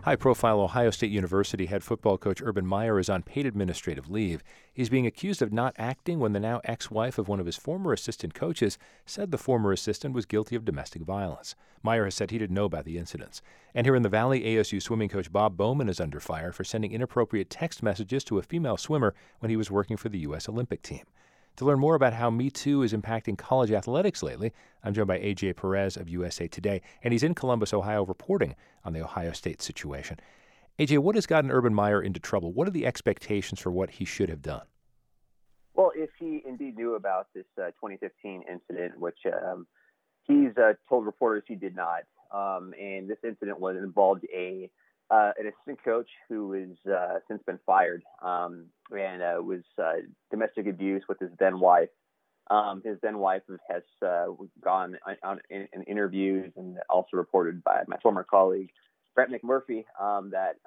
High-profile Ohio State University head football coach Urban Meyer is on paid administrative leave. He's being accused of not acting when the now ex-wife of one of his former assistant coaches said the former assistant was guilty of domestic violence. Meyer has said he didn't know about the incidents. And here in the Valley, ASU swimming coach Bob Bowman is under fire for sending inappropriate text messages to a female swimmer when he was working for the U.S. Olympic team. To learn more about how Me Too is impacting college athletics lately, I'm joined by A.J. Perez of USA Today, and he's in Columbus, Ohio, reporting on the Ohio State situation. A.J., what has gotten Urban Meyer into trouble? What are the expectations for what he should have done? Well, if he indeed knew about this 2015 incident, which he's told reporters he did not, and this incident involved an assistant coach who has since been fired, and was domestic abuse with his then wife. His then wife has gone on in interviews and also reported by my former colleague Brett McMurphy that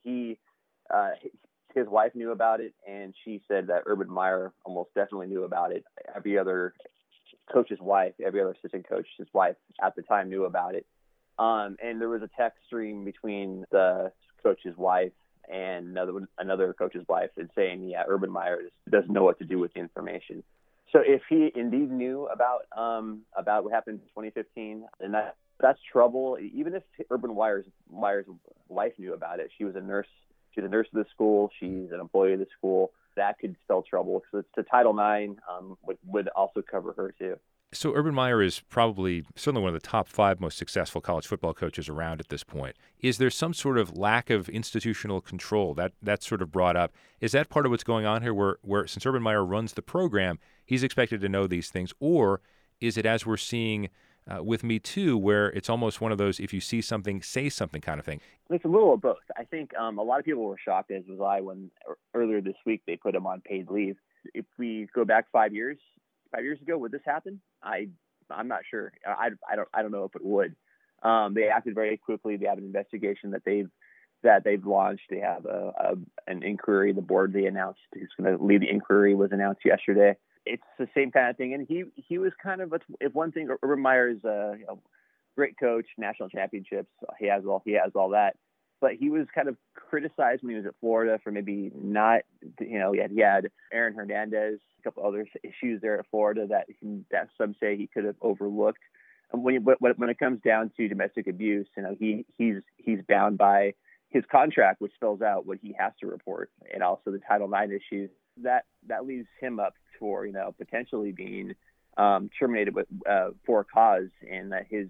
his wife knew about it, and she said that Urban Meyer almost definitely knew about it. Every other coach's wife, every other assistant coach's wife at the time knew about it. And there was a text stream between the coach's wife and another coach's wife and saying, yeah, Urban Meyer doesn't know what to do with the information. So if he indeed knew about what happened in 2015, then that's trouble. Even if Urban Meyer's wife knew about it, she was a nurse. She's a nurse of the school. She's an employee of the school. That could spell trouble. So the Title IX would also cover her too. So Urban Meyer is probably certainly one of the top 5 most successful college football coaches around at this point. Is there some sort of lack of institutional control that's sort of brought up? Is that part of what's going on here where since Urban Meyer runs the program, he's expected to know these things? Or is it, as we're seeing with Me Too, where it's almost one of those if you see something, say something kind of thing? It's a little of both. I think a lot of people were shocked, as was I, when earlier this week they put him on paid leave. If we go back 5 years ago, would this happen? I'm not sure. I don't know if it would. They acted very quickly. They have an investigation that they've launched. They have an inquiry. The board they announced who's going to lead the inquiry was announced yesterday. It's the same kind of thing. And he was kind of, if one thing, Urban Meyer is a great coach, national championships. He has all that. But he was kind of criticized when he was at Florida for maybe not, he had Aaron Hernandez, a couple other issues there at Florida that some say he could have overlooked. And when it comes down to domestic abuse, he's bound by his contract, which spells out what he has to report, and also the Title IX issues. That leaves him up for potentially being terminated for a cause, and that his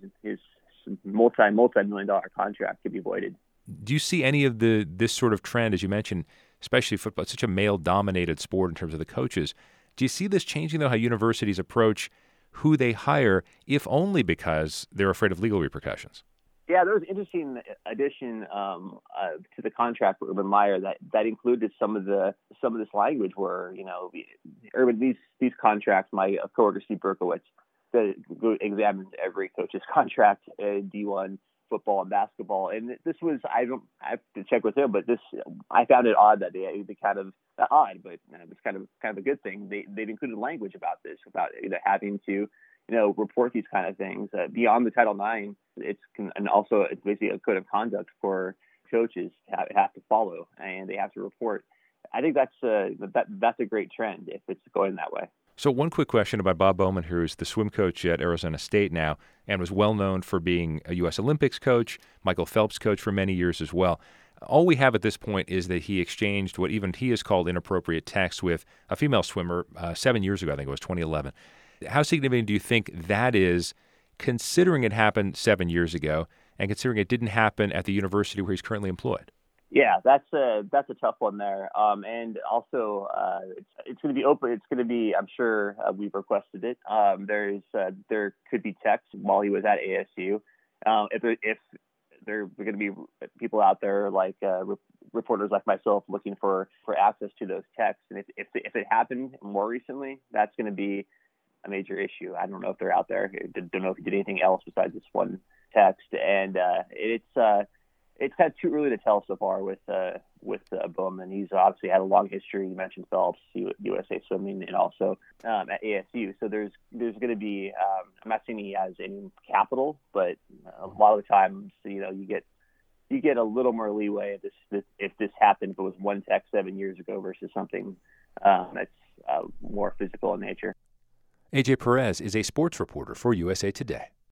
multi-million-dollar contract could be voided. Do you see any of this sort of trend, as you mentioned, especially football? It's such a male-dominated sport in terms of the coaches. Do you see this changing, though, how universities approach who they hire, if only because they're afraid of legal repercussions? Yeah, there was an interesting addition to the contract for Urban Meyer that included some of this language where Urban these contracts. My coworker Steve Berkowitz examines every coach's contract in D1 football and basketball, and this was I have to check with him, but I found it odd that they kind of not odd, but it was kind of a good thing. They've included language about this, about having to report these kind of things beyond the Title IX. And also it's basically a code of conduct for coaches have to follow, and they have to report. I think that's a great trend if it's going that way. So one quick question about Bob Bowman, who is the swim coach at Arizona State now and was well known for being a U.S. Olympics coach, Michael Phelps coach for many years as well. All we have at this point is that he exchanged what even he has called inappropriate text with a female swimmer 7 years ago. I think it was 2011. How significant do you think that is, considering it happened 7 years ago and considering it didn't happen at the university where he's currently employed? Yeah, that's a tough one there. And also, it's going to be open. It's going to be, I'm sure we've requested it. There could be text while he was at ASU. If there are going to be people out there like reporters like myself looking for access to those texts, and if it happened more recently, that's going to be a major issue. I don't know if they're out there. I don't know if he did anything else besides this one text, and it's kind of too early to tell so far with Bowman. He's obviously had a long history. You mentioned Phelps, USA Swimming, and also at ASU. So there's going to be. I'm not saying he has any capital, but a lot of the times, you get you get a little more leeway if this happened, if it was one text 7 years ago versus something that's more physical in nature. AJ Perez is a sports reporter for USA Today.